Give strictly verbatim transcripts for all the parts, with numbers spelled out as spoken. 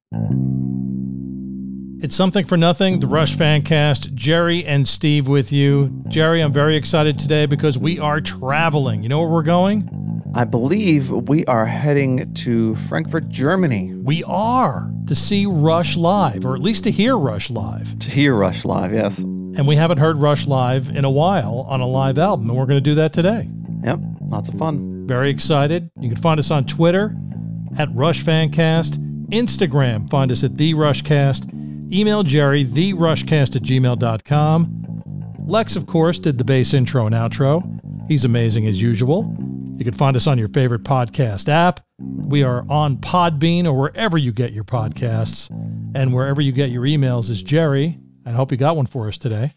It's Something for Nothing, the Rush Fancast. Jerry and Steve with you. Jerry, I'm very excited today because we are traveling. You know where we're going? I believe we are heading to Frankfurt, Germany. We are, to see Rush live, or at least to hear Rush live. To hear Rush live, yes. And we haven't heard Rush live in a while on a live album, and we're going to do that today. Yep, lots of fun. Very excited. You can find us on Twitter, at Rush Fancast. Instagram, find us at The Rushcast. Email Jerry, the rushcast at gmail dot com. Lex, of course, did the bass intro and outro. He's amazing as usual. You can find us on your favorite podcast app. We are on Podbean or wherever you get your podcasts. And wherever you get your emails is Jerry. I hope you got one for us today.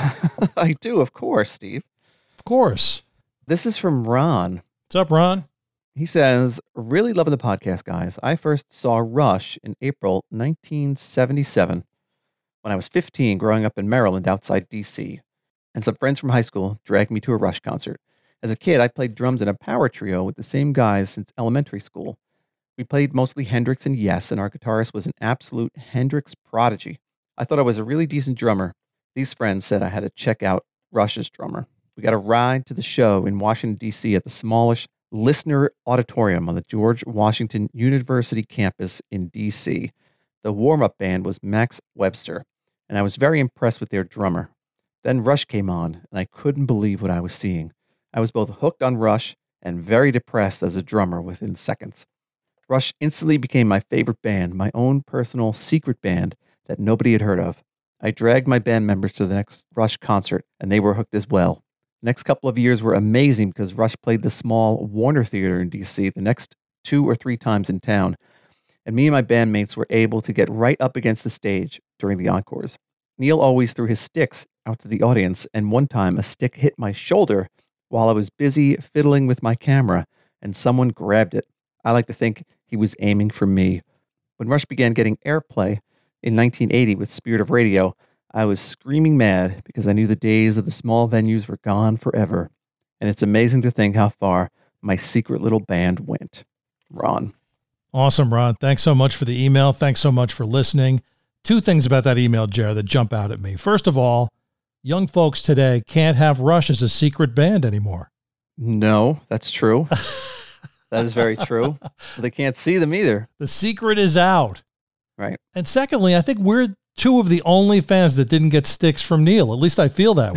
I do, of course, Steve. Of course. This is from Ron. What's up, Ron? He says, really loving the podcast, guys. I first saw Rush in April nineteen seventy-seven when I was fifteen, growing up in Maryland outside D C, and some friends from high school dragged me to a Rush concert. As a kid, I played drums in a power trio with the same guys since elementary school. We played mostly Hendrix and Yes, and our guitarist was an absolute Hendrix prodigy. I thought I was a really decent drummer. These friends said I had to check out Rush's drummer. We got a ride to the show in Washington, D C at the smallish Listener Auditorium on the George Washington University campus in D C. The warm-up band was Max Webster, and I was very impressed with their drummer. Then Rush came on, and I couldn't believe what I was seeing. I was both hooked on Rush and very depressed as a drummer within seconds. Rush instantly became my favorite band, my own personal secret band that nobody had heard of. I dragged my band members to the next Rush concert, and they were hooked as well. The next couple of years were amazing because Rush played the small Warner Theater in D C the next two or three times in town, and me and my bandmates were able to get right up against the stage during the encores. Neil always threw his sticks out to the audience, and one time a stick hit my shoulder while I was busy fiddling with my camera, and someone grabbed it. I like to think he was aiming for me. When Rush began getting airplay in nineteen eighty with Spirit of Radio, I was screaming mad because I knew the days of the small venues were gone forever. And it's amazing to think how far my secret little band went. Ron. Awesome, Ron. Thanks so much for the email. Thanks so much for listening. Two things about that email, Jared, that jump out at me. First of all, young folks today can't have Rush as a secret band anymore. No, that's true. That is very true. They can't see them either. The secret is out. Right. And secondly, I think we're two of the only fans that didn't get sticks from Neil. At least I feel that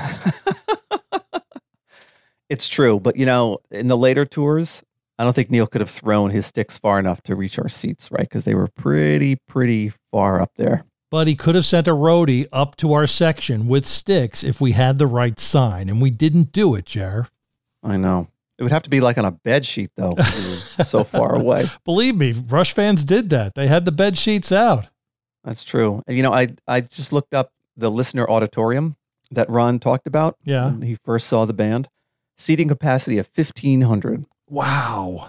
way. It's true. But, you know, in the later tours, I don't think Neil could have thrown his sticks far enough to reach our seats, right? Because they were pretty, pretty far up there. But he could have sent a roadie up to our section with sticks if we had the right sign. And we didn't do it, Jer. I know. It would have to be like on a bed sheet, though, so far away. Believe me, Rush fans did that. They had the bed sheets out. That's true. You know, I I just looked up the Listener Auditorium that Ron talked about. Yeah. When he first saw the band. Seating capacity of fifteen hundred. Wow.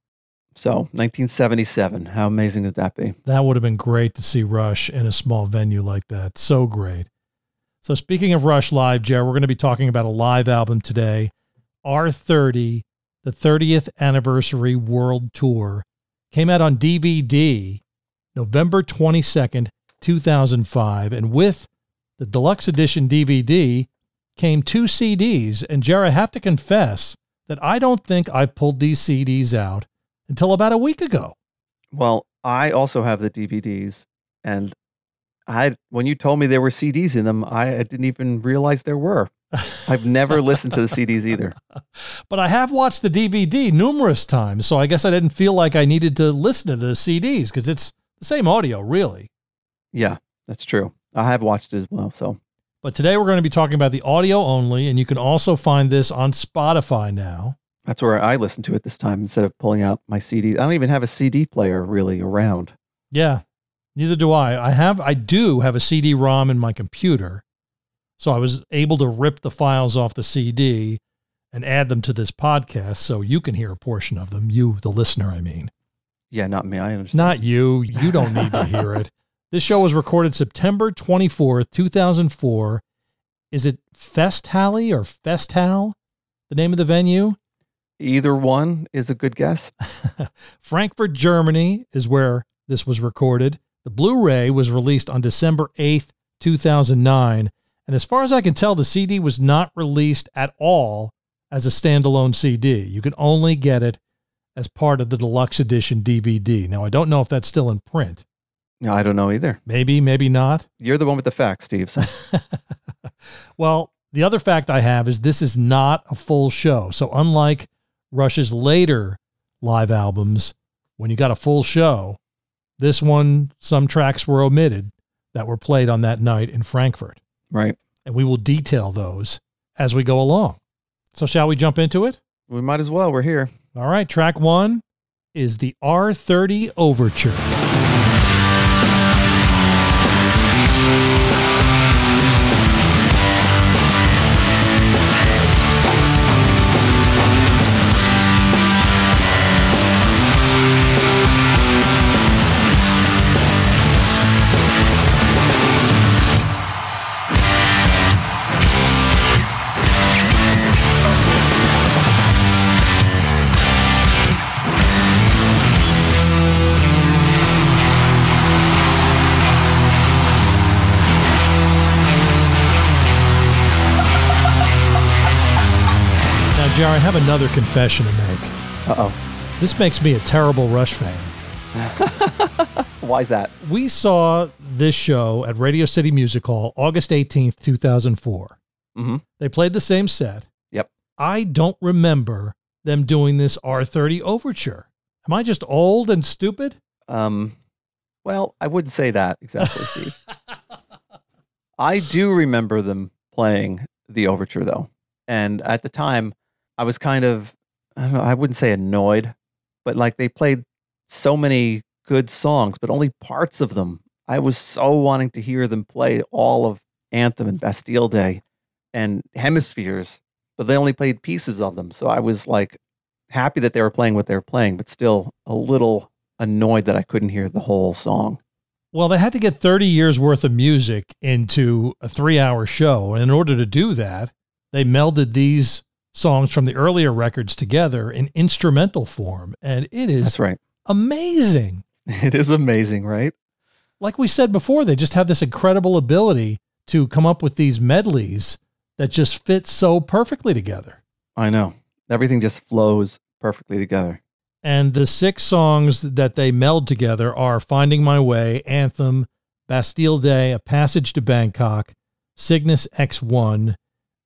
So, nineteen seventy-seven. How amazing would that be? That would have been great to see Rush in a small venue like that. So great. So speaking of Rush Live, Jer, we're going to be talking about a live album today. R thirty, the thirtieth Anniversary World Tour, came out on D V D November twenty-second, two thousand five. And with the deluxe edition D V D came two C Ds. And Jer, I have to confess that I don't think I pulled these C Ds out until about a week ago. Well, I also have the D V Ds, and I when you told me there were C Ds in them, I, I didn't even realize there were. I've never listened to the C Ds either. But I have watched the D V D numerous times, so I guess I didn't feel like I needed to listen to the C Ds because it's the same audio, really. Yeah, that's true. I have watched it as well. So, But today we're going to be talking about the audio only, and you can also find this on Spotify now. That's where I listen to it this time instead of pulling out my C D. I don't even have a C D player really around. Yeah, neither do I. I have, I do have a C D ROM in my computer. So I was able to rip the files off the C D and add them to this podcast so you can hear a portion of them. You, the listener, I mean. Yeah, not me. I understand. Not you. You don't need to hear it. This show was recorded September twenty-fourth, two thousand four. Is it Festhally or Festhal, the name of the venue? Either one is a good guess. Frankfurt, Germany is where this was recorded. The Blu-ray was released on December eighth, two thousand nine. And as far as I can tell, the C D was not released at all as a standalone C D. You could only get it as part of the deluxe edition D V D. Now, I don't know if that's still in print. No, I don't know either. Maybe, maybe not. You're the one with the facts, Steve. So. Well, the other fact I have is this is not a full show. So unlike Rush's later live albums, when you got a full show, this one, some tracks were omitted that were played on that night in Frankfurt. Right. And we will detail those as we go along. So shall we jump into it? We might as well. We're here. All right. Track one is the R thirty Overture. Jerry, I have another confession to make. Uh-oh. This makes me a terrible Rush fan. Why is that? We saw this show at Radio City Music Hall August eighteenth, two thousand four. Mm-hmm. They played the same set. Yep. I don't remember them doing this R thirty Overture. Am I just old and stupid? Um, well, I wouldn't say that exactly, Steve. I do remember them playing the Overture, though. And at the time, I was kind of, I don't know, I wouldn't say annoyed, but like they played so many good songs, but only parts of them. I was so wanting to hear them play all of Anthem and Bastille Day and Hemispheres, but they only played pieces of them. So I was like happy that they were playing what they were playing, but still a little annoyed that I couldn't hear the whole song. Well, they had to get thirty years worth of music into a three hour show. And in order to do that, they melded these songs from the earlier records together in instrumental form. And it is That's right. amazing. It is amazing, right? Like we said before, they just have this incredible ability to come up with these medleys that just fit so perfectly together. I know. Everything just flows perfectly together. And the six songs that they meld together are Finding My Way, Anthem, Bastille Day, A Passage to Bangkok, Cygnus X one,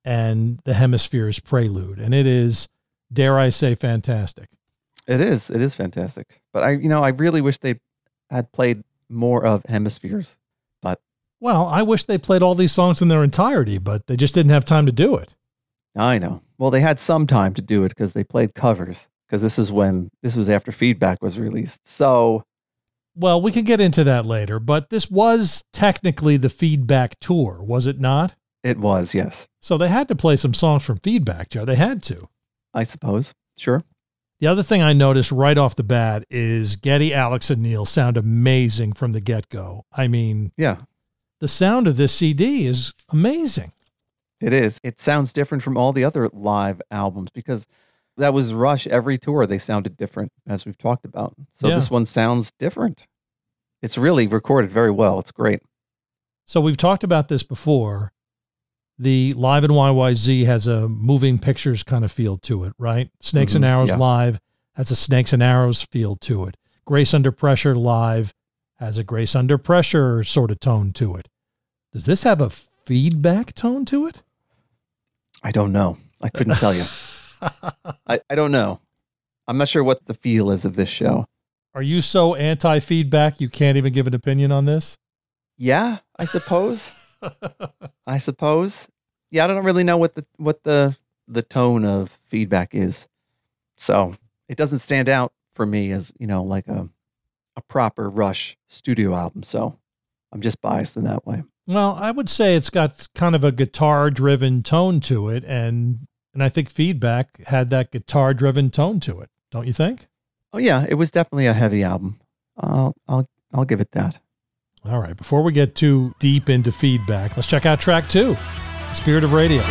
and the Hemispheres Prelude. And it is, dare I say, fantastic. It is. It is fantastic. But I, you know, I really wish they had played more of Hemispheres. But well, I wish they played all these songs in their entirety, but they just didn't have time to do it. I know. Well, they had some time to do it because they played covers. Because this is when this was after Feedback was released. So, well, we can get into that later. But this was technically the Feedback tour, was it not? It was, yes. So they had to play some songs from Feedback, Joe. They had to. I suppose. Sure. The other thing I noticed right off the bat is Geddy, Alex, and Neil sound amazing from the get-go. I mean, yeah, the sound of this C D is amazing. It is. It sounds different from all the other live albums because that was Rush. Every tour, they sounded different, as we've talked about. So yeah. This one sounds different. It's really recorded very well. It's great. So we've talked about this before. The Live in Y Y Z has a moving pictures kind of feel to it, right? Snakes Mm-hmm, and Arrows yeah. Live has a Snakes and Arrows feel to it. Grace Under Pressure Live has a Grace Under Pressure sort of tone to it. Does this have a Feedback tone to it? I don't know. I couldn't tell you. I, I don't know. I'm not sure what the feel is of this show. Are you so anti-Feedback you can't even give an opinion on this? Yeah, I suppose. I suppose. Yeah, I don't really know what the what the the tone of Feedback is. So it doesn't stand out for me as, you know, like a a proper Rush studio album. So I'm just biased in that way. Well, I would say it's got kind of a guitar-driven tone to it, and and I think Feedback had that guitar-driven tone to it. Don't you think? Oh yeah, it was definitely a heavy album. I'll I'll I'll give it that. All right, before we get too deep into Feedback, let's check out track two, Spirit of Radio.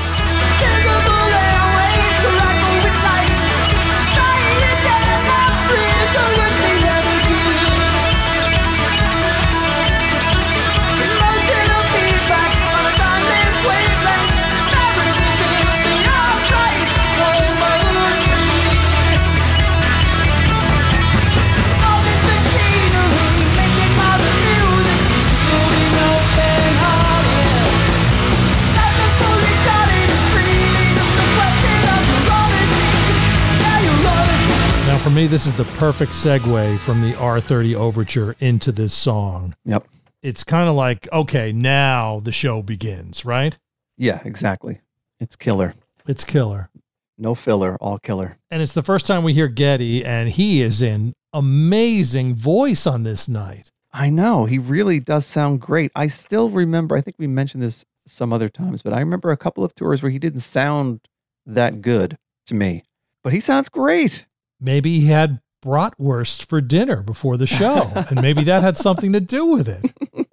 me, this is the perfect segue from the R thirty overture into this song. Yep. It's kind of like, okay, now the show begins, right? Yeah, exactly. It's killer. It's killer. No filler, all killer. And it's the first time we hear Geddy, and he is in amazing voice on this night. I know. He really does sound great. I still remember, I think we mentioned this some other times, but I remember a couple of tours where he didn't sound that good to me. But he sounds great. Maybe he had bratwurst for dinner before the show, and maybe that had something to do with it.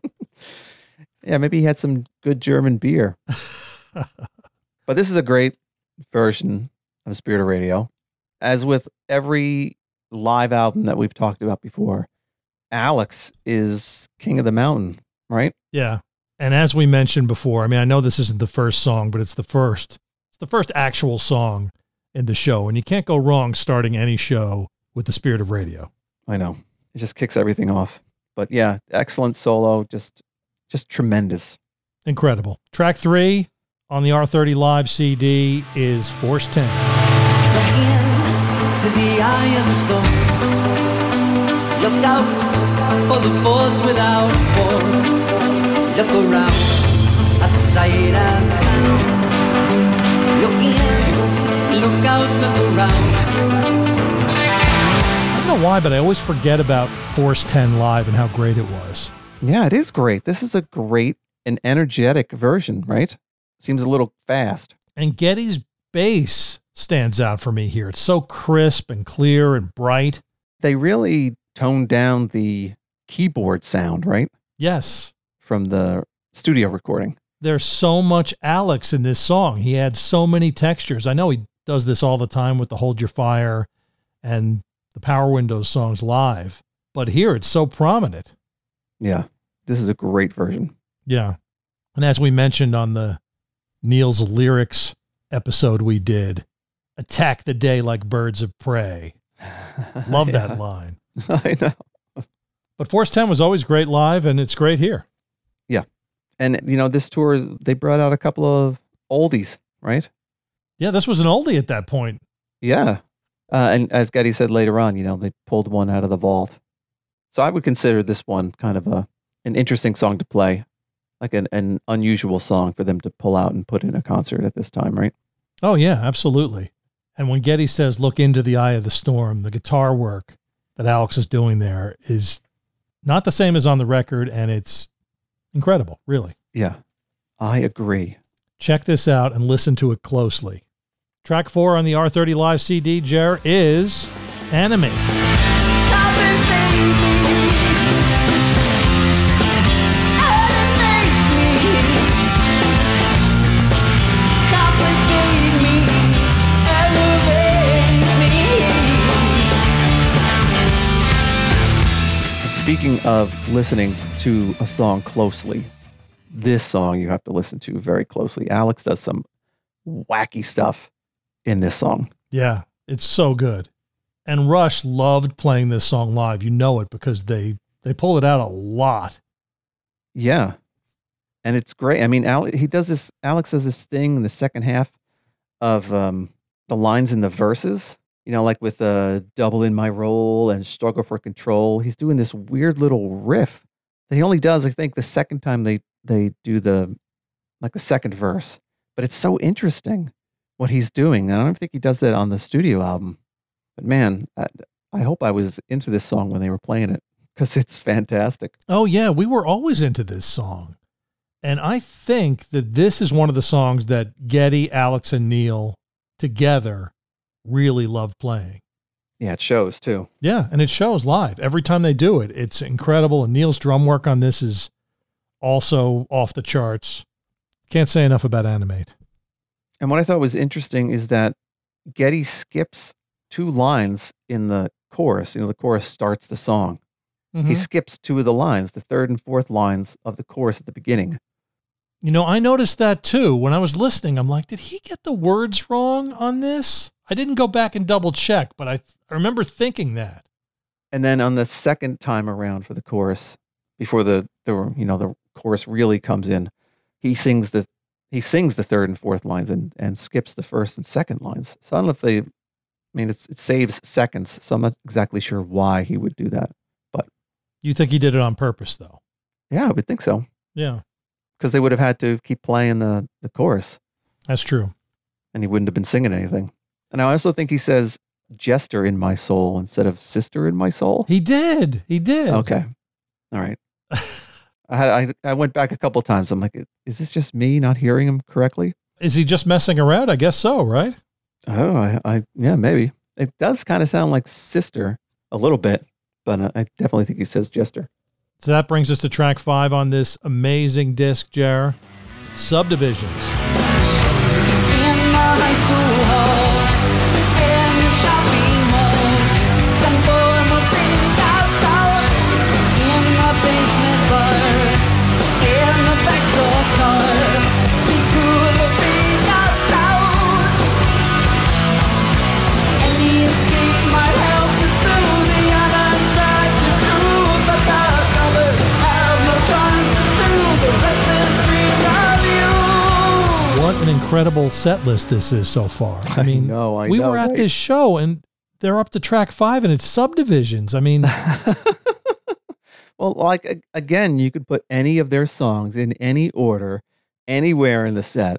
Yeah, maybe he had some good German beer. But this is a great version of Spirit of Radio. As with every live album that we've talked about before, Alex is king of the mountain, right? Yeah. And as we mentioned before, I mean, I know this isn't the first song, but it's the first. It's the first actual song in the show, and you can't go wrong starting any show with the Spirit of Radio. I know. It just kicks everything off. But yeah, excellent solo, just just tremendous. Incredible. Track three on the R thirty Live C D is Force ten. Look into the eye of the storm. Look out for the force without form. Look around at the sight and sound. Look in, look out, look around. I don't know why, but I always forget about Force ten Live and how great it was. Yeah, it is great. This is a great and energetic version, right? Seems a little fast. And Geddy's bass stands out for me here. It's so crisp and clear and bright. They really toned down the keyboard sound, right? Yes. From the studio recording. There's so much Alex in this song. He adds so many textures. I know he does this all the time with the Hold Your Fire and the Power Windows songs live, but here it's so prominent. Yeah, this is a great version. Yeah. And as we mentioned on the Neil's Lyrics episode we did, attack the day like birds of prey. Love yeah. that line. I know. But Force ten was always great live, and it's great here. Yeah. And, you know, this tour, they brought out a couple of oldies, right? Yeah, this was an oldie at that point. Yeah. Uh, and as Geddy said later on, you know, they pulled one out of the vault. So I would consider this one kind of a an interesting song to play, like an, an unusual song for them to pull out and put in a concert at this time, right? Oh, yeah, absolutely. And when Geddy says, look into the eye of the storm, the guitar work that Alex is doing there is not the same as on the record, and it's incredible, really. Yeah, I agree. Check this out and listen to it closely. Track four on the R thirty Live C D, Jer, is Animate. Come and save me. Animate me. Complicate me. Elevate me. Speaking of listening to a song closely, this song you have to listen to very closely. Alex does some wacky stuff in this song. Yeah, it's so good. And Rush loved playing this song live. You know it because they they pull it out a lot. Yeah. And it's great. I mean, Ale- he does this, Alex does this thing in the second half of um, the lines in the verses, you know, like with uh, Double in My Role and Struggle for Control. He's doing this weird little riff that he only does, I think, the second time they, they do the, like the second verse. But it's so interesting what he's doing. I don't think he does that on the studio album. But man, I, I hope I was into this song when they were playing it because it's fantastic. Oh, yeah, we were always into this song. And I think that this is one of the songs that Geddy, Alex, and Neil together really loved playing. Yeah, it shows too. Yeah, and it shows live. Every time they do it, it's incredible. And Neil's drum work on this is also off the charts. Can't say enough about Animate. And what I thought was interesting is that Geddy skips two lines in the chorus. You know, the chorus starts the song. Mm-hmm. He skips two of the lines, the third and fourth lines of the chorus at the beginning. You know, I noticed that too. When I was listening, I'm like, did he get the words wrong on this? I didn't go back and double check, but I, I remember thinking that. And then on the second time around for the chorus, before the, the you know, the chorus really comes in, he sings the He sings the third and fourth lines and, and skips the first and second lines. So I don't know if they I mean, it's, it saves seconds, so I'm not exactly sure why he would do that. But You think he did it on purpose, though? yeah, I would think so. Yeah, Because they would have had to keep playing the, the chorus, that's true. and he wouldn't have been singing anything. And I also think he says jester in my soul instead of sister in my soul. He did. He did. Okay. All right. I, had, I I went back a couple times. I'm like, is this just me not hearing him correctly? Is he just messing around? I guess so, right? Oh, I, I yeah, maybe. It does kind of sound like sister a little bit, but uh, I definitely think he says jester. So that brings us to track five on this amazing disc, Jar. Subdivisions. In the high school halls, in the shopping malls, conform a big house tower. In the basement bars, in the backs of cars, be cool a big house couch. Any escape might help us through the unattractive truth, but the suburbs have no charms to soothe the restless dream of you. What an incredible set list this is so far. I I mean, know, I we know, were at right? this show and they're up to track five and it's subdivisions. I mean, Well, like a- again, you could put any of their songs in any order, anywhere in the set.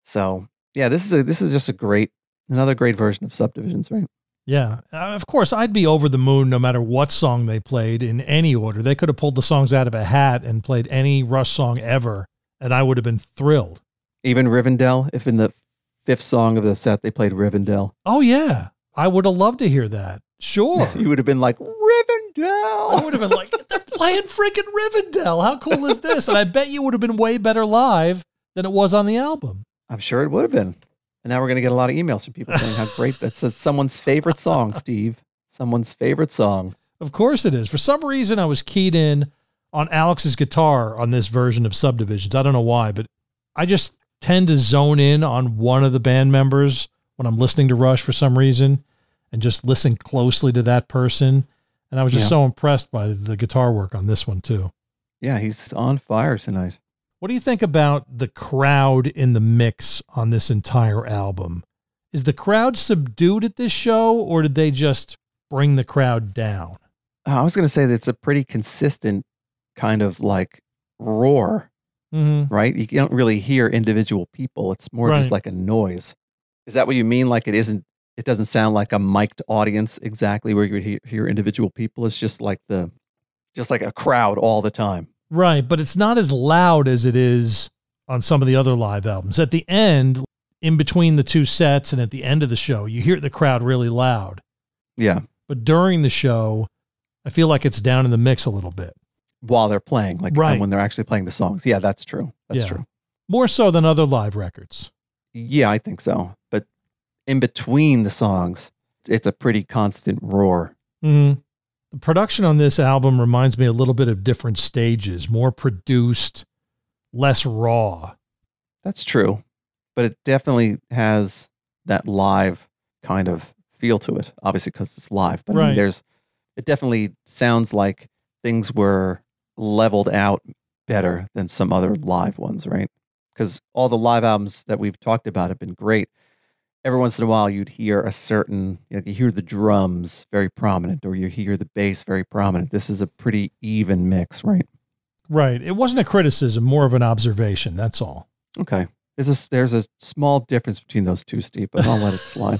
So yeah, this is a this is just a great another great version of Subdivisions, right? yeah, uh, of course, I'd be over the moon no matter what song they played in any order. They could have pulled the songs out of a hat and played any Rush song ever, and I would have been thrilled. Even Rivendell, if in the fifth song of the set they played Rivendell, Oh, yeah. I would have loved to hear that. Sure. you would have been like I Rivendell. would have been like, they're playing freaking Rivendell. How cool is this? And I bet you would have been way better live than it was on the album. I'm sure it would have been. And now we're going to get a lot of emails from people saying how great that's that's someone's favorite song, Steve. Someone's favorite song. Of course it is. For some reason, I was keyed in on Alex's guitar on this version of Subdivisions. I don't know why, but I just tend to zone in on one of the band members when I'm listening to Rush for some reason and just listen closely to that person. And I was just Yeah. so impressed by the guitar work on this one too. Yeah, he's on fire tonight. What do you think about the crowd in the mix on this entire album? Is the crowd subdued at this show, or did they just bring the crowd down? Uh, I was going to say that it's a pretty consistent kind of like roar, Mm-hmm. right? You don't really hear individual people. It's more Right. just like a noise. Is that what you mean? Like it isn't, it doesn't sound like a mic'd audience exactly where you would hear, hear individual people. It's just like the, just like a crowd all the time. Right, but it's not as loud as it is on some of the other live albums. At the end, in between the two sets and at the end of the show, you hear the crowd really loud. Yeah. But during the show, I feel like it's down in the mix a little bit. While they're playing, like Right. when they're actually playing the songs. Yeah, that's true. That's Yeah. true. More so than other live records. Yeah, I think so. But in between the songs, it's a pretty constant roar. Mm-hmm. The production on this album reminds me a little bit of Different Stages, more produced, less raw. That's true. But it definitely has that live kind of feel to it, obviously because it's live. But I Right. mean, there's, it definitely sounds like things were leveled out better than some other live ones, right? Because all the live albums that we've talked about have been great. Every once in a while, you'd hear a certain, you know, you hear the drums very prominent, or you hear the bass very prominent. This is a pretty even mix, right? Right. It wasn't a criticism, more of an observation. That's all. Okay. There's a, there's a small difference between those two, Steve, but I'll let it slide.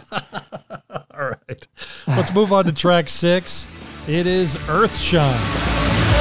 All right. Let's move on to track six. It is Earthshine.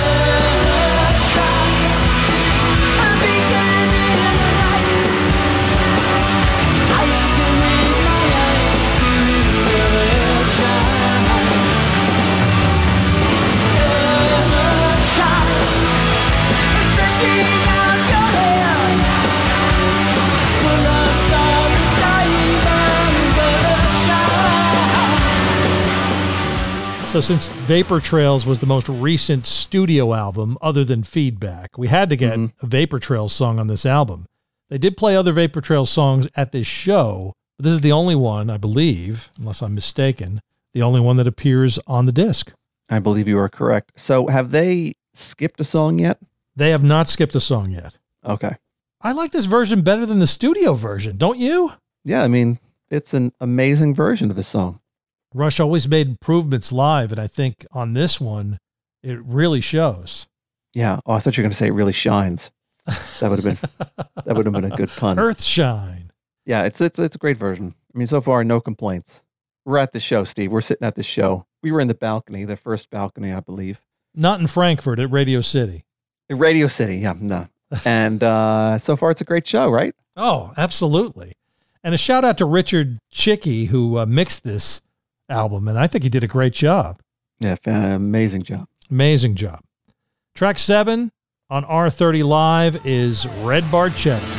So since Vapor Trails was the most recent studio album other than Feedback, we had to get Mhm. a Vapor Trails song on this album. They did play other Vapor Trails songs at this show, but this is the only one, I believe, unless I'm mistaken, the only one that appears on the disc. I believe you are correct. So have they skipped a song yet? They have not skipped a song yet. Okay. I like this version better than the studio version, don't you? Yeah, I mean, it's an amazing version of a song. Rush always made improvements live, and I think on this one, it really shows. Yeah. Oh, I thought you were going to say it really shines. That would have been that would have been a good pun. Earthshine. Yeah, it's it's it's a great version. I mean, so far, no complaints. We're at the show, Steve. We're sitting at the show. We were in the balcony, the first balcony, I believe. Not in Frankfurt, at Radio City. At Radio City, yeah, no. And uh, so far, it's a great show, right? Oh, absolutely. And a shout out to Richard Chicky, who uh, mixed this album, and I think he did a great job. Yeah, amazing job. Amazing job. Track seven on R thirty Live is Red Barchetta.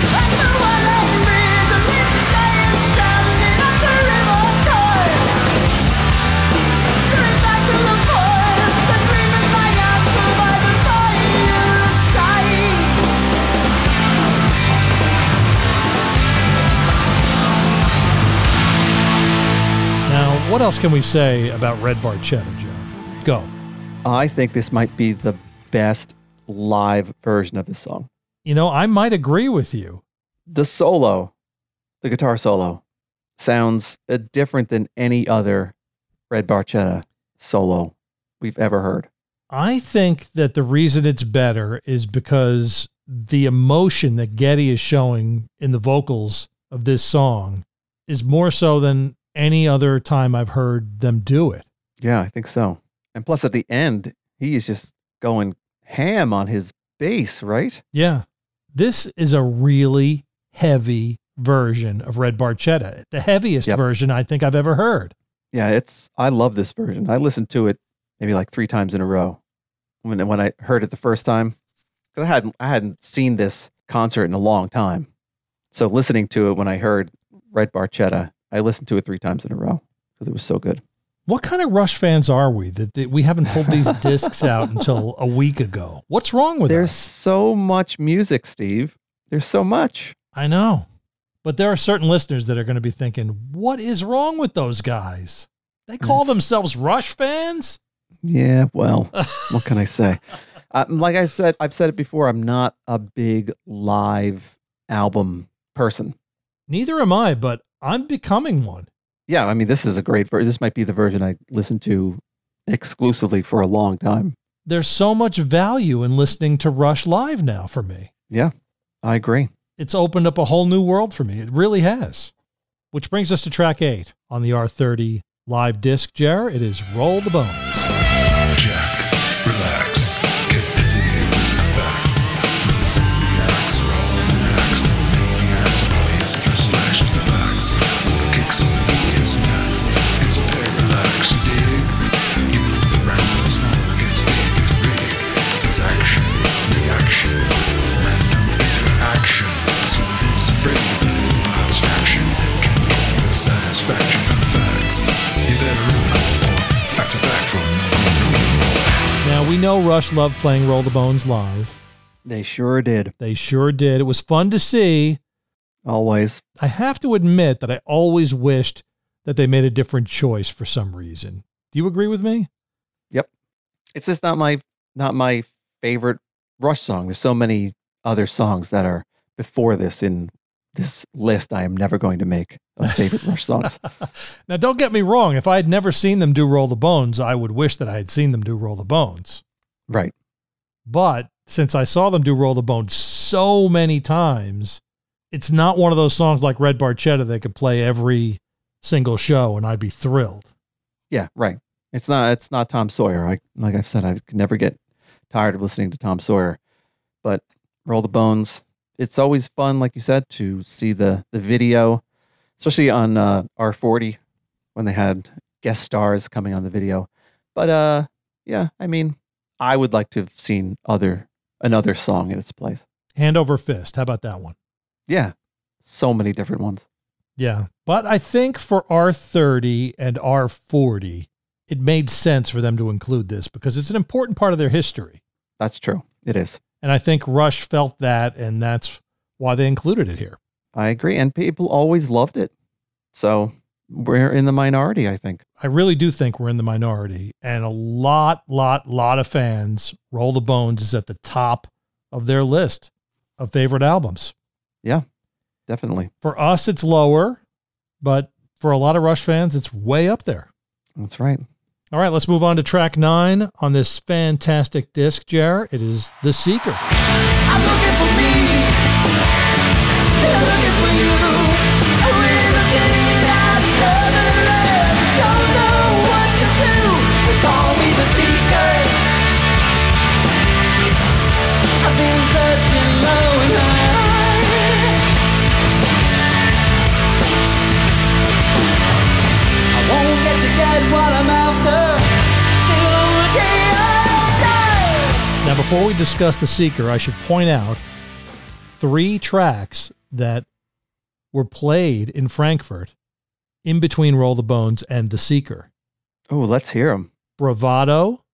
Now, what else can we say about Red Barchetta, Joe? Go. I think this might be the best live version of this song. You know, I might agree with you. The solo, the guitar solo, sounds uh, different than any other Red Barchetta solo we've ever heard. I think that the reason it's better is because the emotion that Geddy is showing in the vocals of this song is more so than any other time I've heard them do it. Yeah, I think so. And plus, at the end, he is just going ham on his bass, right? Yeah. This is a really heavy version of Red Barchetta. The heaviest Yep. version I think I've ever heard. Yeah, it's. I love this version. I listened to it maybe like three times in a row when when I heard it the first time, because I hadn't I hadn't seen this concert in a long time. So listening to it when I heard Red Barchetta, I listened to it three times in a row because it was so good. What kind of Rush fans are we that, that we haven't pulled these discs out until a week ago? What's wrong with There's us? so much music, Steve. There's so much. I know. But there are certain listeners that are going to be thinking, what is wrong with those guys? They call Yes. themselves Rush fans? Yeah, well, what can I say? Uh, like I said, I've said it before, I'm not a big live album person. Neither am I, but I'm becoming one. Yeah, I mean, this is a great version. This might be the version I listened to exclusively for a long time. There's so much value in listening to Rush live now for me. Yeah, I agree. It's opened up a whole new world for me. It really has. Which brings us to track eight on the R thirty live disc, Jer. It is Roll the Bones. Jack, relax, get busy with the facts. No zodiacs are all relaxed. No maniacs, all answers slash to the facts. Gonna kick some idiots nuts. It's a parallax, you dig? You move around, small gets big, it's big. It's action, reaction, random interaction. So who's afraid of the new abstraction? Can't get no satisfaction from the facts. You better run, or facts are fact from no, no, no, no. Now, we know Rush loved playing Roll the Bones live. They sure did. They sure did. It was fun to see. Always. I have to admit that I always wished that they made a different choice for some reason. Do you agree with me? Yep. It's just not my not my favorite Rush song. There's so many other songs that are before this in this list I am never going to make of favorite Rush songs. Now, don't get me wrong. If I had never seen them do Roll the Bones, I would wish that I had seen them do Roll the Bones. Right. But since I saw them do Roll the Bones so many times, it's not one of those songs like Red Barchetta that could play every single show and I'd be thrilled. Yeah, right. It's not it's not Tom Sawyer. I like I've said, I could never get tired of listening to Tom Sawyer. But Roll the Bones, it's always fun, like you said, to see the the video, especially on uh, R forty when they had guest stars coming on the video. But uh, yeah, I mean, I would like to have seen other another song in its place. Hand over fist. How about that one? Yeah, so many different ones. Yeah. But I think for R thirty and R forty, it made sense for them to include this because it's an important part of their history. That's true. It is. And I think Rush felt that, and that's why they included it here. I agree. And people always loved it. So we're in the minority, I think. I really do think we're in the minority. And a lot, lot, lot of fans, Roll the Bones is at the top of their list of favorite albums. Yeah, definitely. For us, it's lower, but for a lot of Rush fans, it's way up there. That's right. All right, let's move on to track nine on this fantastic disc, Jer. It is The Seeker. I'm looking for me. They're looking for you. And we're looking at each other and we don't know what to do. They call me the Seeker. I've been searching low and high. I won't get to get what I'm after. Now, before we discuss The Seeker, I should point out three tracks that were played in Frankfurt in between Roll the Bones and The Seeker. Oh, let's hear them. Bravado,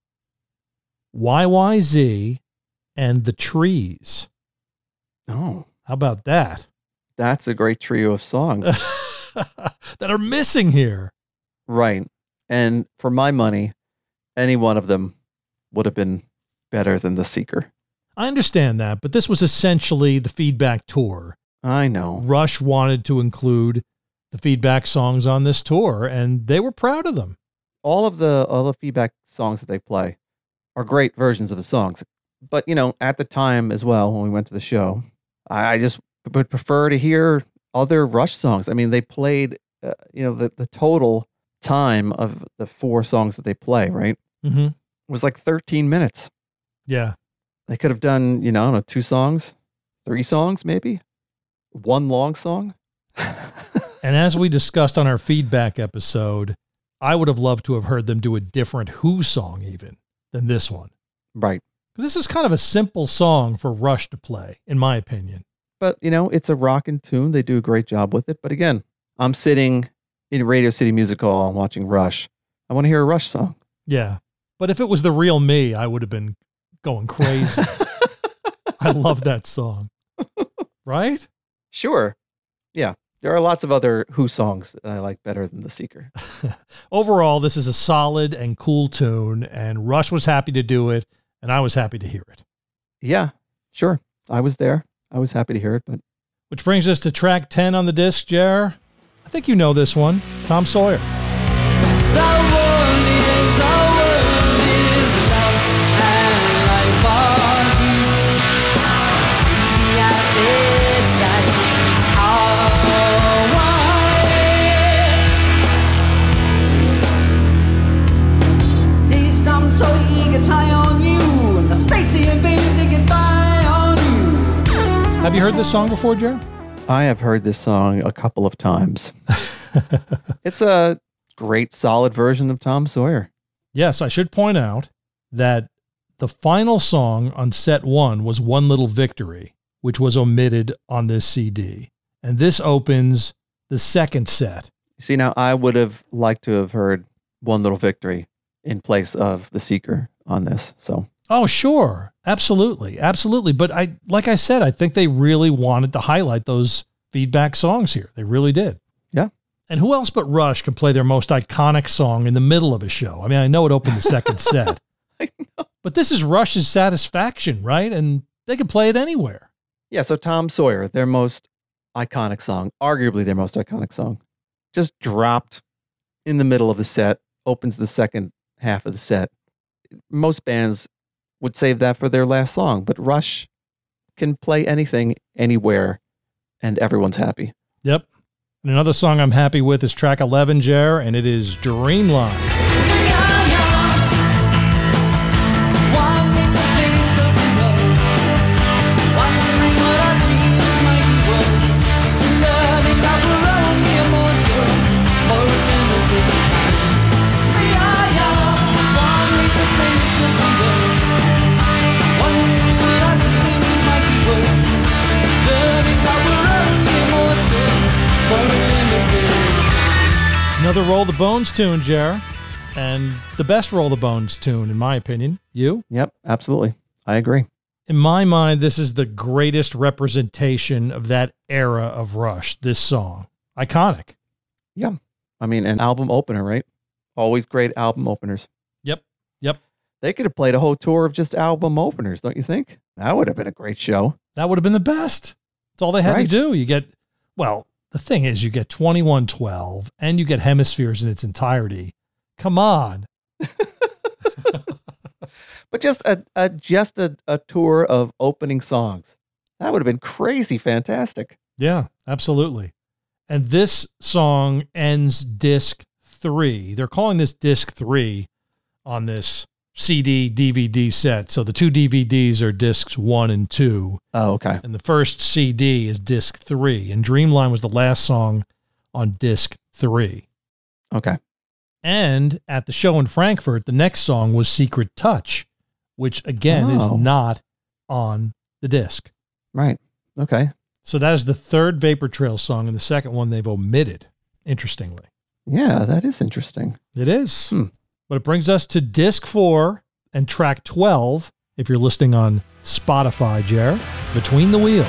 Y Y Z, and The Trees. Oh, How about that? that's a great trio of songs. That are missing here. Right. And for my money, any one of them would have been better than The Seeker. I understand that, but this was essentially the Feedback tour. I know. Rush wanted to include the Feedback songs on this tour, and they were proud of them. All of the all the Feedback songs that they play are great versions of the songs. But, you know, at the time as well, when we went to the show, I, I just would prefer to hear other Rush songs. I mean, they played, uh, you know, the, the total time of the four songs that they play, right? Mm-hmm. Was like thirteen minutes. Yeah. They could have done, you know, I don't know, two songs, three songs, maybe one long song. And as we discussed on our Feedback episode, I would have loved to have heard them do a different Who song even than this one. Right. This is kind of a simple song for Rush to play, in my opinion. But, you know, it's a rockin' tune. They do a great job with it. But again, I'm sitting in Radio City Music Hall watching Rush. I want to hear a Rush song. Yeah. But if it was the real me, I would have been going crazy. I love that song. Right? Sure. Yeah. There are lots of other Who songs that I like better than The Seeker. Overall, this is a solid and cool tune, and Rush was happy to do it, and I was happy to hear it. Yeah, sure. I was there. I was happy to hear it, but Which brings us to track ten on the disc, Jer. I think you know this one, Tom Sawyer. The world is, the world is love and life are the outside skies are wide. These times so eager tie on you, and the spacey and things they get by on you. Have you heard this song before, Jer? I have heard this song a couple of times. It's a great, solid version of Tom Sawyer. Yes, I should point out that the final song on set one was One Little Victory, which was omitted on this C D. And this opens the second set. See, now I would have liked to have heard One Little Victory in place of The Seeker on this. So, Oh, sure. Absolutely. Absolutely. But I, like I said, I think they really wanted to highlight those Feedback songs here. They really did. Yeah. And who else but Rush can play their most iconic song in the middle of a show? I mean, I know it opened the second set. I know. But this is Rush's Satisfaction, right? And they can play it anywhere. Yeah, so Tom Sawyer, their most iconic song, arguably their most iconic song, just dropped in the middle of the set, opens the second half of the set. Most bands would save that for their last song, but Rush can play anything, anywhere, and everyone's happy. Yep. And another song I'm happy with is track eleven, Jer, and it is Dreamline. Another Roll the Bones tune, Jer, and the best Roll the Bones tune, in my opinion. You? Yep, absolutely. I agree. In my mind, this is the greatest representation of that era of Rush, this song. Iconic. Yeah. I mean, an album opener, right? Always great album openers. Yep. Yep. They could have played a whole tour of just album openers, don't you think? That would have been a great show. That would have been the best. That's all they had Right. to do. You get, well, the thing is, you get twenty-one twelve and you get Hemispheres in its entirety. Come on. But just a, a just a, a tour of opening songs. That would have been crazy fantastic. Yeah, absolutely. And this song ends disc three. They're calling this disc three on this C D D V D set. So the two D V Ds are discs one and two. Oh, okay. And the first C D is disc three. And Dreamline was the last song on disc three. Okay. And at the show in Frankfurt, the next song was Secret Touch, which again Oh. is not on the disc. Right. Okay. So that is the third Vapor Trail song, and the second one they've omitted, interestingly. Yeah, that is interesting. It is. Hmm. But it brings us to disc four and track twelve, if you're listening on Spotify, Jer, Between the Wheels.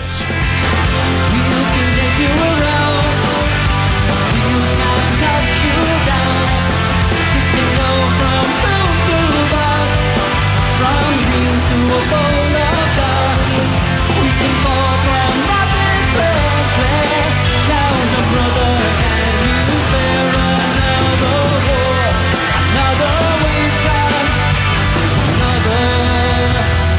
Wheels can take you around. Wheels can cut you down. You can go from boom to bust, from dreams to a bowl of dust. We can fall from rapid tread down to brother and use fair. Another war, another wasteland, another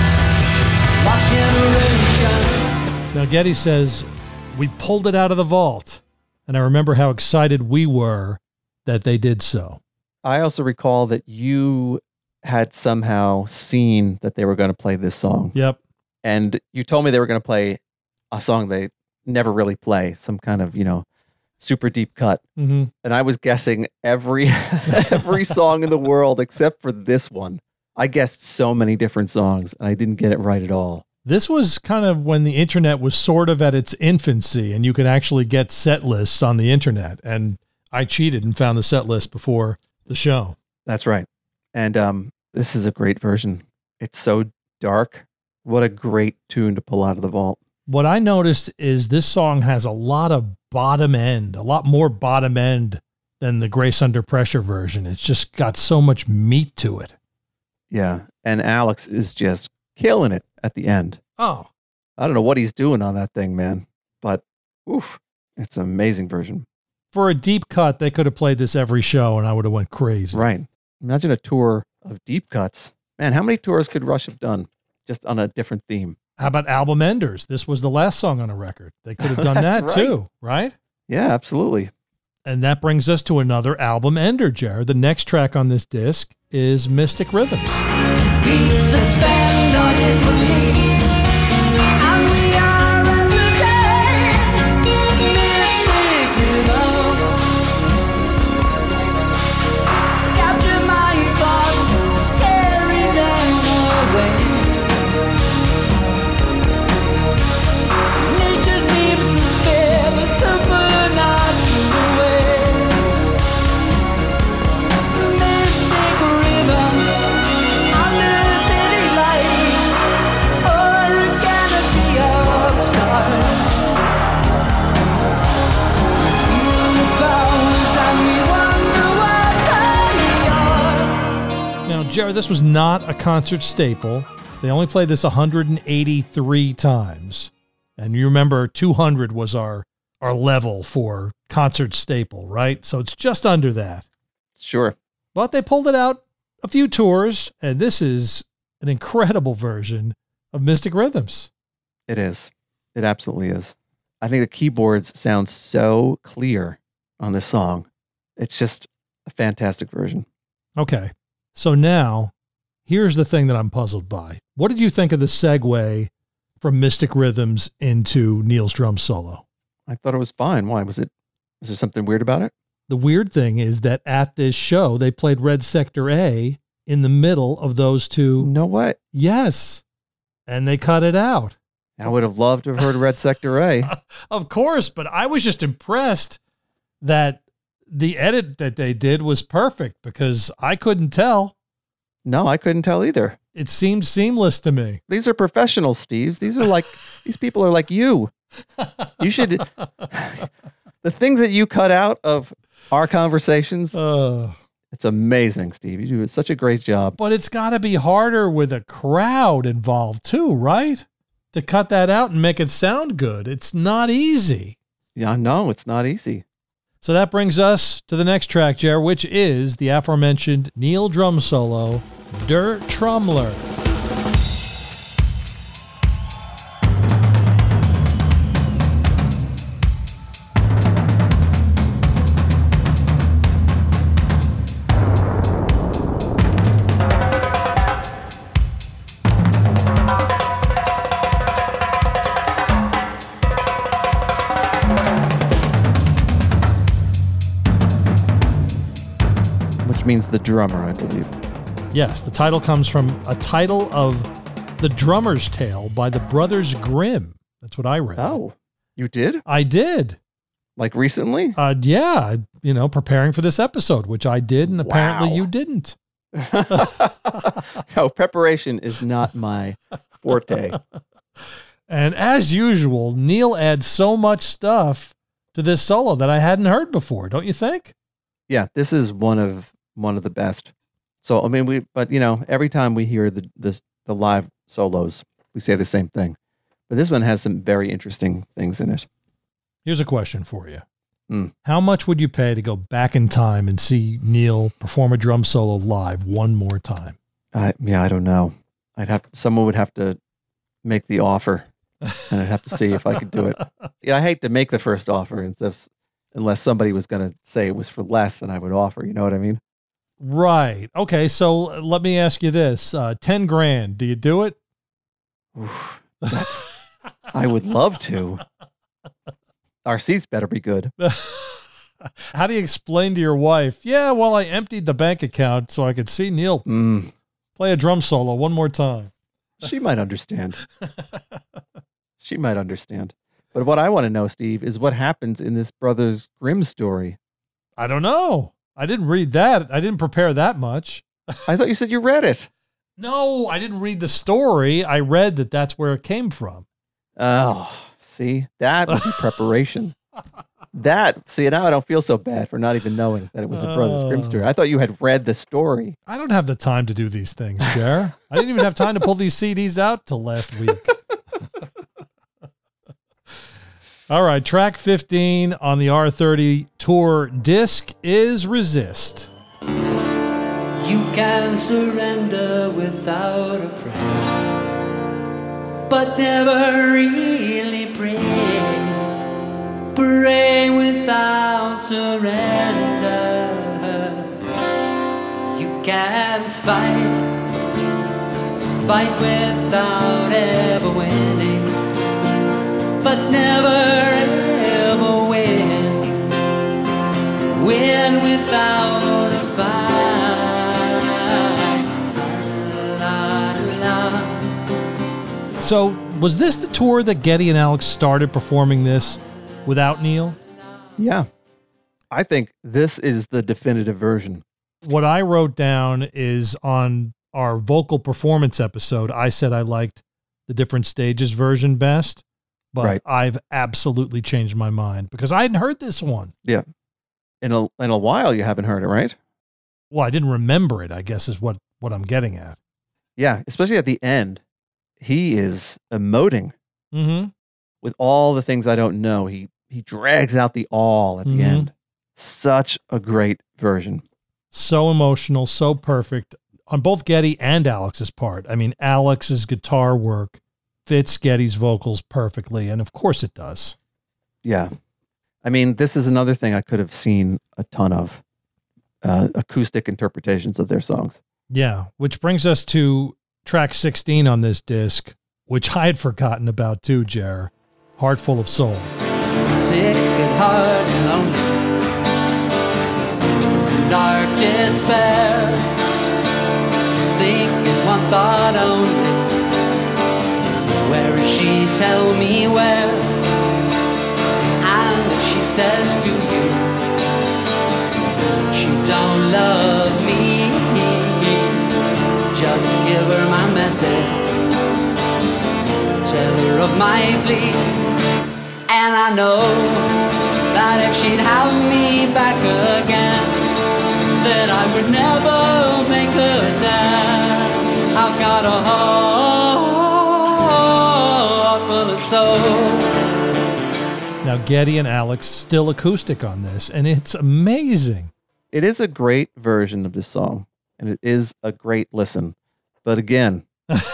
lost generation. Now, Getty says, we pulled it out of the vault, and I remember how excited we were that they did so. I also recall that you had somehow seen that they were going to play this song. Yep. And you told me they were going to play a song they never really play, some kind of, you know, super deep cut. Mm-hmm. And I was guessing every every song in the world except for this one. I guessed so many different songs, and I didn't get it right at all. This was kind of when the internet was sort of at its infancy, and you could actually get set lists on the internet. And I cheated and found the set list before the show. That's right. And um, this is a great version. It's so dark. What a great tune to pull out of the vault. What I noticed is this song has a lot of bottom end, a lot more bottom end than the Grace Under Pressure version. It's just got so much meat to it. Yeah. And Alex is just killing it at the end. Oh, I don't know what he's doing on that thing, man. But, oof, it's an amazing version. for a deep cut, they could have played this every show and I would have went crazy. Right. Imagine a tour of deep cuts. Man, how many tours could Rush have done just on a different theme? How about album enders? This was the last song on a record. They could have done that That's right. too, right? Yeah, absolutely. And that brings us to another album ender, Jared. The next track on this disc is Mystic Rhythms. We suspend our disbelief, and we are everyday mystic rhythm. Capture my thoughts, carry them away. Nature seems to spare the supernatural way. Mystic rhythm. Under city lights, or a canopy of stars. We feel the clouds and we wonder what they are. Now, Jared, this was not a concert staple. They only played this one hundred eighty-three times. And you remember two hundred was our, our level for concert staple, right? So it's just under that. Sure. But they pulled it out a few tours, and this is an incredible version of Mystic Rhythms. It is. It absolutely is. I think the keyboards sound so clear on this song. It's just a fantastic version. Okay, so now here's the thing that I'm puzzled by. What did you think of the segue from Mystic Rhythms into Neil's drum solo? I thought it was fine. Why? Was it, was there something weird about it? The weird thing is that at this show, they played Red Sector A in the middle of those two. No way. Yes, and they cut it out. I would have loved to have heard Red Sector A. Of course, but I was just impressed that the edit that they did was perfect because I couldn't tell. No, I couldn't tell either. It seemed seamless to me. These are professionals, Steve. These are like, these people are like you. You should, the things that you cut out of our conversations, Uh, it's amazing, Steve. You do such a great job. but it's got to be harder with a crowd involved too, right? To cut that out and make it sound good. It's not easy. Yeah, no, it's not easy. So that brings us to the next track, Jer, which is the aforementioned Neil drum solo, Der Trommler. Means the drummer, I believe. Yes, the title comes from a title of The Drummer's Tale by the Brothers Grimm. That's what I read. Oh, you did? I did. Like recently? Uh, yeah, you know, preparing for this episode, which I did, and apparently Wow. you didn't. No, preparation is not my forte. And as usual, Neil adds so much stuff to this solo that I hadn't heard before, don't you think? Yeah, this is one of one of the best. So I mean, we but you know, every time we hear the this the live solos, we say the same thing. But this one has some very interesting things in it. Here's a question for you. Mm. How much would you pay to go back in time and see Neil perform a drum solo live one more time? I yeah, I don't know. I'd have someone would have to make the offer, and I'd have to see if I could do it. Yeah, I hate to make the first offer unless unless somebody was going to say it was for less than I would offer. You know what I mean? Right. Okay. So let me ask you this: uh, ten grand. Do you do it? Oof, that's. I would love to. Our seats better be good. How do you explain to your wife? Yeah, well, I emptied the bank account so I could see Neil Mm, play a drum solo one more time. she might understand. She might understand. But what I want to know, Steve, is what happens in this Brothers Grimm story. I don't know. I didn't read that. I didn't prepare that much. I thought you said you read it. No, I didn't read the story. I read that that's where it came from. Oh, see, that would be preparation. That, see, now I don't feel so bad for not even knowing that it was a Brothers Grimm story. I thought you had read the story. I don't have the time to do these things, Jer. I didn't even have time to pull these C Ds out till last week. All right, track fifteen on the R thirty tour disc is Resist. You can surrender without a prayer, but never really pray. Pray without surrender. You can fight, fight without ever winning, but never ever win. Win without a fight. La, la, la. So, was this the tour that Geddy and Alex started performing this without Neil? Yeah. I think this is the definitive version. What I wrote down is on our vocal performance episode, I said I liked the Different Stages version best, but Right. I've absolutely changed my mind because I hadn't heard this one. Yeah. In a in a while you haven't heard it, right? Well, I didn't remember it, I guess is what, what I'm getting at. Yeah, especially at the end. He is emoting Mm-hmm. with all the things I don't know. He he drags out the all at the Mhm. end. Such a great version. So emotional, so perfect on both Geddy and Alex's part. I mean, Alex's guitar work fits Geddy's vocals perfectly, and of course it does. Yeah. I mean, this is another thing I could have seen a ton of uh, acoustic interpretations of their songs. Yeah, which brings us to track sixteen on this disc, which I had forgotten about too, Jer. Heart Full of Soul. Sick at heart and lonely, dark despair, thinking one thought only. Where is she? Tell me where. And if she says to you she don't love me, just give her my message, tell her of my plea. And I know that if she'd have me back again, that I would never make her sad. I've got a heart full of soul. Now, Geddy and Alex still acoustic on this, and it's amazing. It is a great version of this song, and it is a great listen. But again,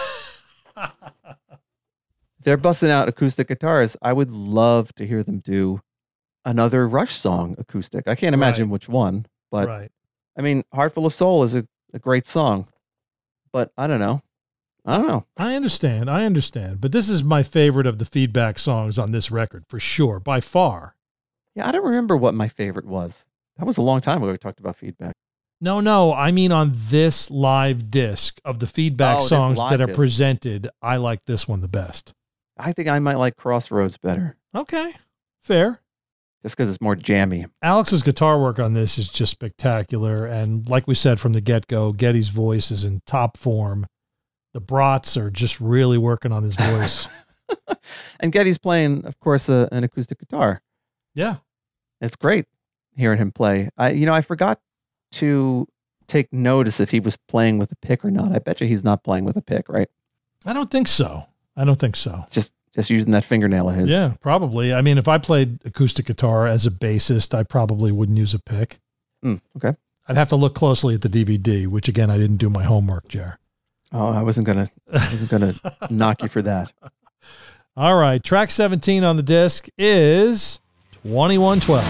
they're busting out acoustic guitars. I would love to hear them do another Rush song acoustic. I can't imagine Right. which one, but Right. I mean, Heart Full of Soul is a, a great song, but I don't know. I don't know. I understand. I understand. But this is my favorite of the Feedback songs on this record, for sure, by far. Yeah, I don't remember what my favorite was. That was a long time ago we talked about Feedback. No, no, I mean on this live disc of the Feedback Oh, this songs live that are disc. presented, I like this one the best. I think I might like Crossroads better, Okay, fair. just because it's more jammy. Alex's guitar work on this is just spectacular. And like we said from the get-go, Geddy's voice is in top form. The brats are just really working on his voice. And Geddy's playing, of course, uh, an acoustic guitar. Yeah. It's great hearing him play. I, you know, I forgot to take notice if he was playing with a pick or not. I bet you he's not playing with a pick, right? I don't think so. I don't think so. Just, just using that fingernail of his. Yeah, probably. I mean, if I played acoustic guitar as a bassist, I probably wouldn't use a pick. Mm, okay. I'd have to look closely at the D V D, which again, I didn't do my homework, Jer. Oh, I wasn't gonna, I wasn't gonna knock you for that. All right. Track seventeen on the disc is twenty-one twelve.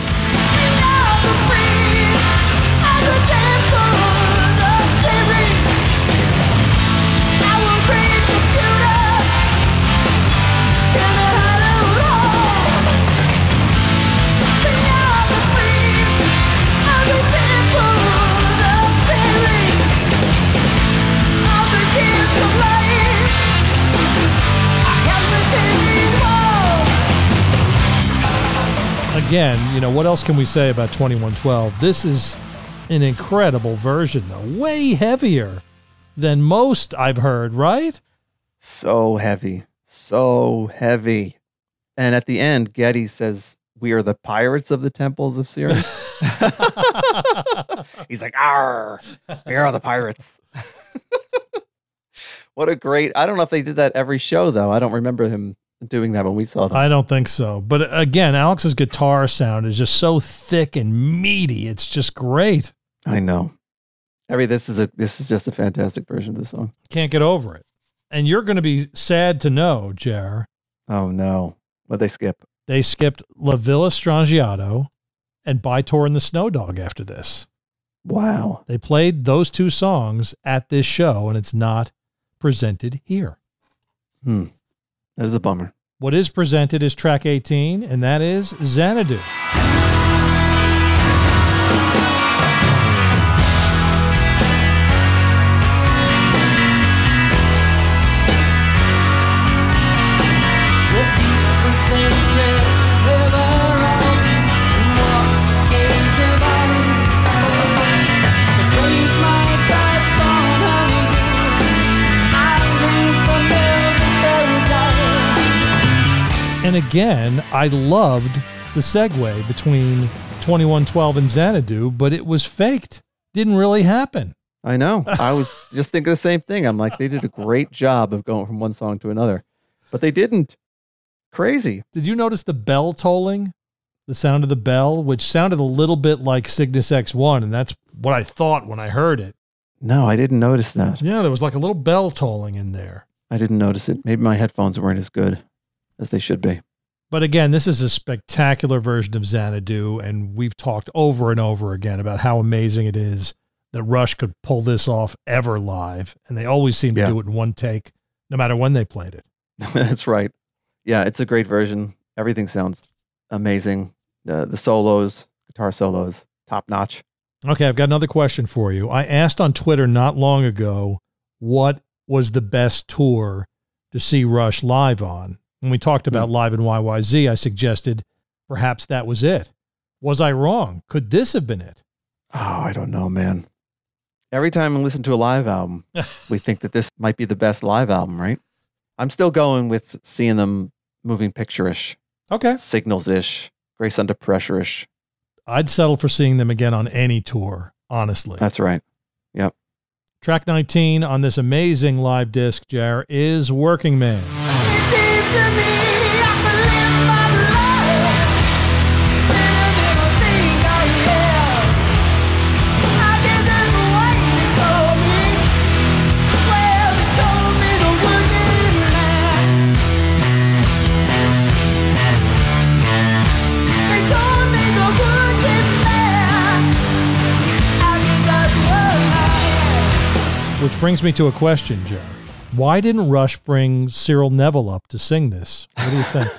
Again, you know, what else can we say about twenty-one twelve? This is an incredible version, though. Way heavier than most I've heard, right? So heavy, so heavy. And at the end, Geddy says, "We are the pirates of the temples of Sirius." He's like, "Arr, we are the pirates." What a great! I don't know if they did that every show though. I don't remember him doing that when we saw them. I don't think so. But again, Alex's guitar sound is just so thick and meaty. It's just great. I know. Every this is a this is just a fantastic version of the song. Can't get over it. And you're going to be sad to know, Jer, Oh no! What'd they skip? they skipped La Villa Strangiato and By Tor and the Snow Dog after this. Wow. They played those two songs at this show, and it's not presented here. Hmm. That is a bummer. What is presented is track eighteen, and that is Xanadu. The secret sacred river of what gave divines to break my fast on honeydew. I drink the milk of paradise. And again, I loved the segue between twenty-one twelve and Xanadu, but it was faked. Didn't really happen. I know. I was just thinking the same thing. I'm like, they did a great job of going from one song to another, but they didn't. Crazy. Did you notice the bell tolling? The sound of the bell, which sounded a little bit like Cygnus X one, and that's what I thought when I heard it. No, I didn't notice that. Yeah, there was like a little bell tolling in there. I didn't notice it. Maybe my headphones weren't as good as they should be. But again, this is a spectacular version of Xanadu, and we've talked over and over again about how amazing it is that Rush could pull this off ever live, and they always seem to Yeah. do it in one take, no matter when they played it. That's right. Yeah, it's a great version. Everything sounds amazing. Uh, the solos, guitar solos, top notch. Okay, I've got another question for you. I asked on Twitter not long ago what was the best tour to see Rush live on. When we talked about Live in Y Y Z, I suggested perhaps that was it. Was I wrong? Could this have been it? Oh, I don't know, man. Every time I listen to a live album, we think that this might be the best live album, right? I'm still going with seeing them moving picture-ish, Okay. Signals-ish, Grace Under Pressure-ish. I'd settle for seeing them again on any tour, honestly. That's right. Yep. Track nineteen on this amazing live disc, Jar, is Working Man. It seems to me I could live my life brings me to a question, Joe. Why didn't Rush bring Cyril Neville up to sing this? What do you think?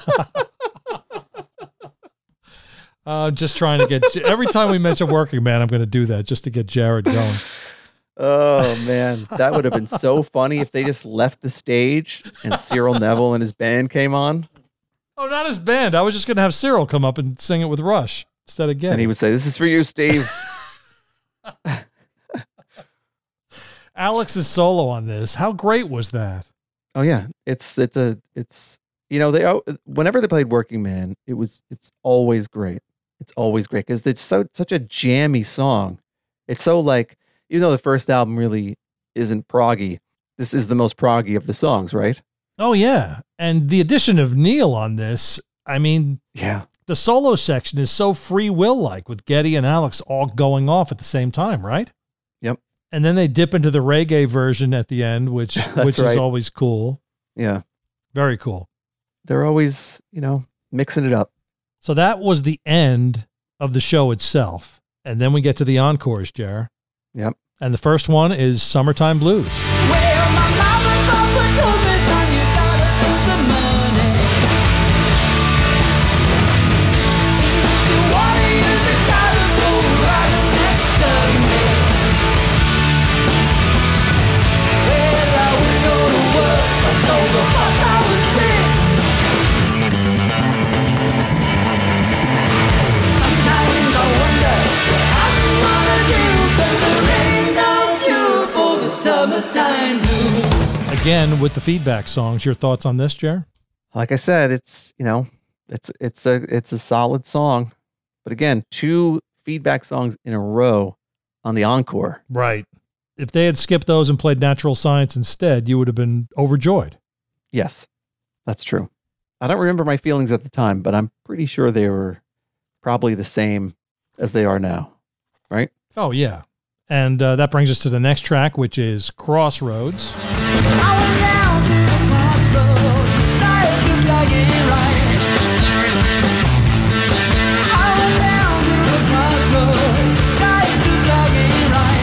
uh, just trying to get, every time we mention Working Man, I'm going to do that just to get Jared going. Oh, man. That would have been so funny if they just left the stage and Cyril Neville and his band came on. Oh, not his band. I was just going to have Cyril come up and sing it with Rush instead of Geddy. And he would say, "This is for you, Steve." Alex's solo on this, how great was that? Oh yeah, it's it's a it's you know they al- whenever they played Working Man, it was it's always great. It's always great because it's so such a jammy song. It's so like, even though the first album really isn't proggy, this is the most proggy of the songs, right? Oh yeah, and the addition of Neil on this, I mean, Yeah, the solo section is so Free Will like with Geddy and Alex all going off at the same time, right? Yep. And then they dip into the reggae version at the end, which which right. is always cool. yeah. Very cool. They're always, you know, mixing it up. So that was the end of the show itself. And then we get to the encores, Jer. Yep. And the first one is Summertime Blues. Well, my mama papa told me, son, you gotta earn some money. If you wanna use it, gotta go right next Sunday. Well, I would go to work, I told the boss I was sick. Sometimes I wonder what I'm gonna do, 'cause there ain't no cure for the summertime blues. Again, with the feedback songs. Your thoughts on this, Jer? Like I said, it's you know, it's it's a it's a solid song, but again, two feedback songs in a row on the encore. Right. If they had skipped those and played Natural Science instead, you would have been overjoyed. Yes, that's true. I don't remember my feelings at the time, but I'm pretty sure they were probably the same as they are now, right? Oh, yeah. And uh, that brings us to the next track, which is Crossroads. I went down to the crossroads, tired of plugging right. I went down to the crossroads, tired of plugging right.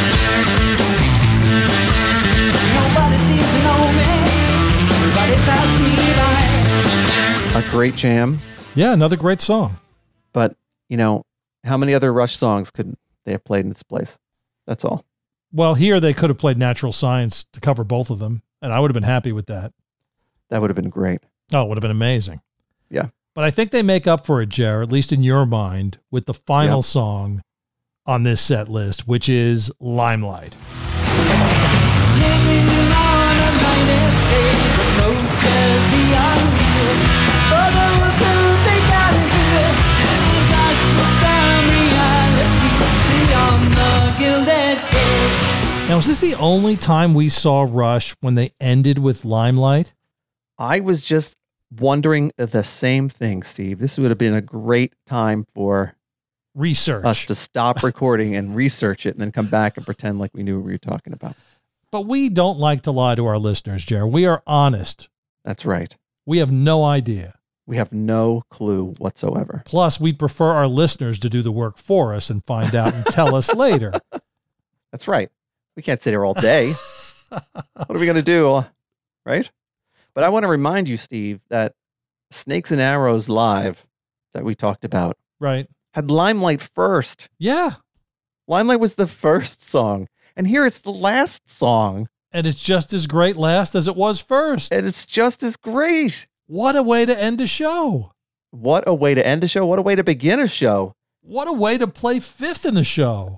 Nobody seems to know me, everybody passed me by. A great jam, Yeah, another great song. but you know, how many other Rush songs could they have played in its place? That's all. Well, here they could have played Natural Science to cover both of them, and I would have been happy with that. That would have been great. Oh, it would have been amazing. Yeah. But I think they make up for it, Jer, at least in your mind, with the final Yeah. song on this set list, which is Limelight. Living on a United States approaches the unreal. For those who think I'm good, and got found reality beyond the gilded gate. Now, is this the only time we saw Rush when they ended with Limelight? I was just wondering the same thing, Steve. This would have been a great time for Research. us to stop recording and research it and then come back and pretend like we knew what we were talking about. But we don't like to lie to our listeners, Jer. We are honest. That's right. We have no idea. We have no clue whatsoever. Plus, we prefer our listeners to do the work for us and find out and tell us later. That's right. We can't sit here all day. What are we going to do? Right? But I want to remind you, Steve, that Snakes and Arrows Live that we talked about Right. had Limelight first. Yeah. Limelight was the first song. And here it's the last song. And it's just as great last as it was first. And it's just as great. What a way to end a show. What a way to end a show. What a way to begin a show. What a way to play fifth in a show.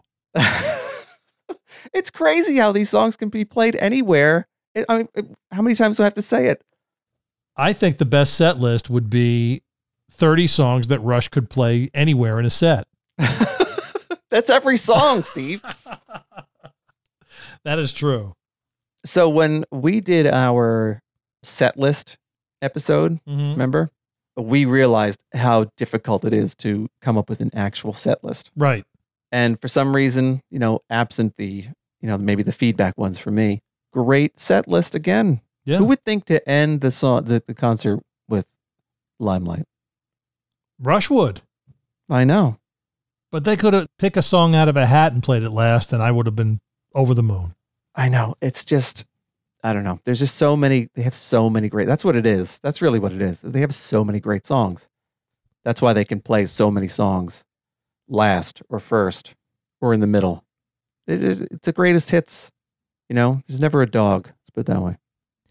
It's crazy how these songs can be played anywhere. It, I mean, it- how many times do I have to say it? I think the best set list would be thirty songs that Rush could play anywhere in a set. That's every song, Steve. That is true. So when we did our set list episode, Mhm. remember, we realized how difficult it is to come up with an actual set list. Right. And for some reason, you know, absent the, you know, maybe the feedback ones for me, great set list again. Yeah. Who would think to end the song, the, the concert with Limelight? Rush would. I know. But they could have picked a song out of a hat and played it last, and I would have been over the moon. I know. It's just, I don't know. There's just so many, they have so many great, that's what it is. That's really what it is. They have so many great songs. That's why they can play so many songs last or first or in the middle. It, it, it's the greatest hits. You know, there's never a dog. Let's put it that way.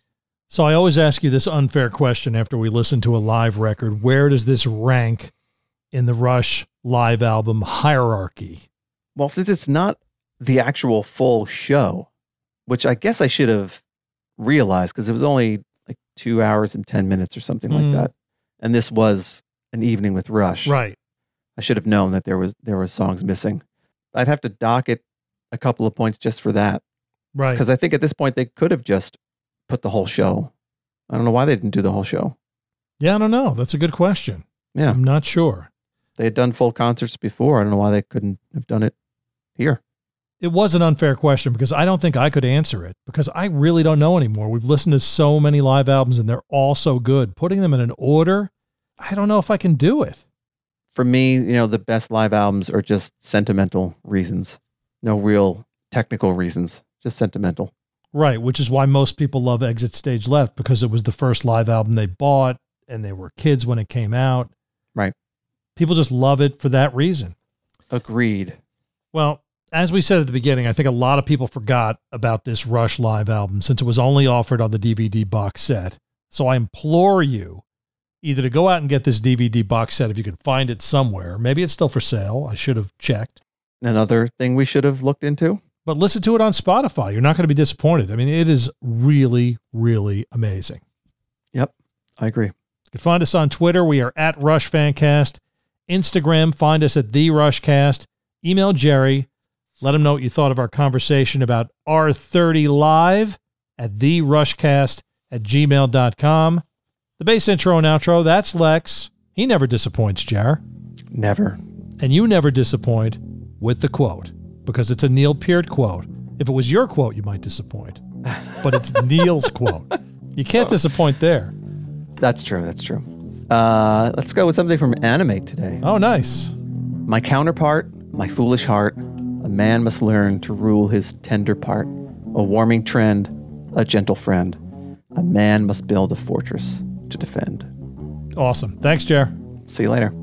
So I always ask you this unfair question after we listen to a live record. Where does this rank in the Rush live album hierarchy? Well, since it's not the actual full show, which I guess I should have realized because it was only like two hours and ten minutes or something Mm. like that. And this was an evening with Rush. Right. I should have known that there was there were songs missing. I'd have to dock it a couple of points just for that. Right. Because I think at this point they could have just put the whole show. I don't know why they didn't do the whole show. Yeah, I don't know. That's a good question. Yeah. I'm not sure. They had done full concerts before. I don't know why they couldn't have done it here. It was an unfair question because I don't think I could answer it because I really don't know anymore. We've listened to so many live albums and they're all so good. Putting them in an order, I don't know if I can do it. For me, you know, the best live albums are just sentimental reasons. No real technical reasons, just sentimental. Right, which is why most people love Exit Stage Left because it was the first live album they bought and they were kids when it came out. Right. People just love it for that reason. Agreed. Well, as we said at the beginning, I think a lot of people forgot about this Rush live album since it was only offered on the D V D box set. So I implore you either to go out and get this D V D box set if you can find it somewhere. Maybe it's still for sale. I should have checked. Another thing we should have looked into. But listen to it on Spotify. You're not going to be disappointed. I mean, it is really, really amazing. Yep, I agree. You can find us on Twitter. We are at Rush Fancast. Instagram, find us at The Rushcast. Email Jerry. Let him know what you thought of our conversation about R thirty Live at the rushcast at gmail dot com. The bass intro and outro, that's Lex. He never disappoints, Jar. Never. And you never disappoint with the quote because it's a Neil Peart quote. If it was your quote, you might disappoint. But it's Neil's quote. You can't disappoint there. That's true. That's true. Uh, let's go with something from Animate today. Oh, nice. My counterpart, my foolish heart, a man must learn to rule his tender part. A warming trend, a gentle friend. A man must build a fortress to defend. Awesome. Thanks, Jar. See you later.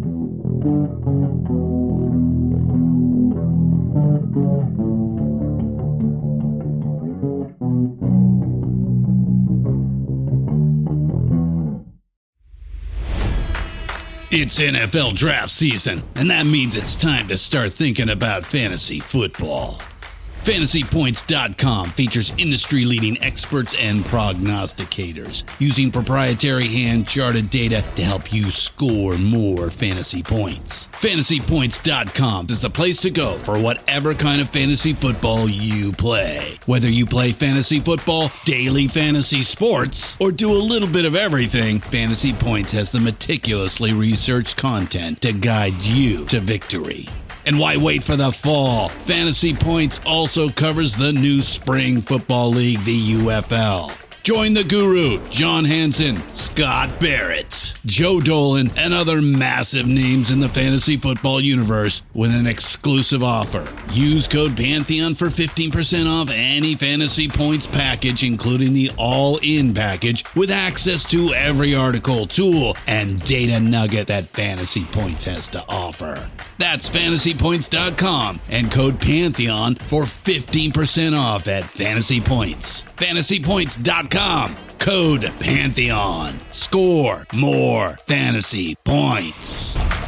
It's N F L draft season, and that means it's time to start thinking about fantasy football. Fantasy Points dot com features industry-leading experts and prognosticators using proprietary hand-charted data to help you score more fantasy points. Fantasy Points dot com is the place to go for whatever kind of fantasy football you play. Whether you play fantasy football, daily fantasy sports, or do a little bit of everything, Fantasy Points has the meticulously researched content to guide you to victory. And why wait for the fall? Fantasy Points also covers the new spring football league, the U F L. Join the guru, John Hansen, Scott Barrett, Joe Dolan, and other massive names in the fantasy football universe with an exclusive offer. Use code Pantheon for fifteen percent off any Fantasy Points package, including the all-in package, with access to every article, tool, and data nugget that Fantasy Points has to offer. That's Fantasy Points dot com and code Pantheon for fifteen percent off at Fantasy Points. Fantasy Points dot com, code Pantheon. Score more fantasy points.